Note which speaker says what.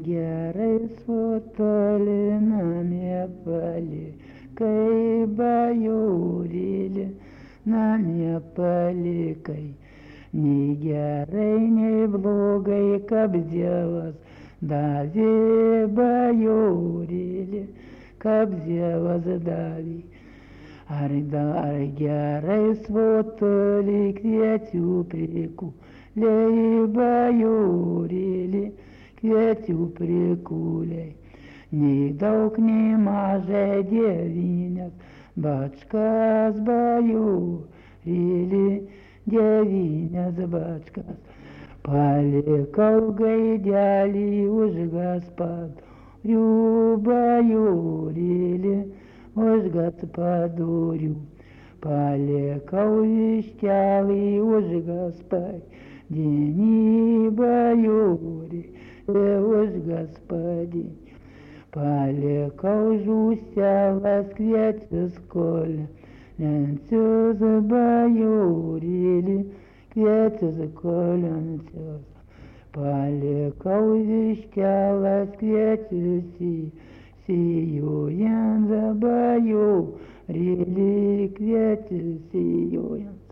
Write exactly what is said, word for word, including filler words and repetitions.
Speaker 1: Gerai svotoli namie palikai, bajorėlį namie palikai. Nei gerai, nei blogai, kaip Dievas davė bajorėlį, kaip Dievas davė. Ar dar gerai svotoli kviečių prikūliai, bajorėlį, kviečių prikūliai. Nei daug, nei mažai devynias bačkas, bajorėlį, devynias bačkas. Palikau gaidelį už gaspadorių, bajorėlį, už gaspadorių. Palikau vištelį už gaspadinį, bajorėlį, už gaspadinį. Palikau žūselas kviečius kolencius, bajorėlį, kviečius kolencius. Palikau vištelas kviečius sijojant, bajorėlį, kviečius sijojant.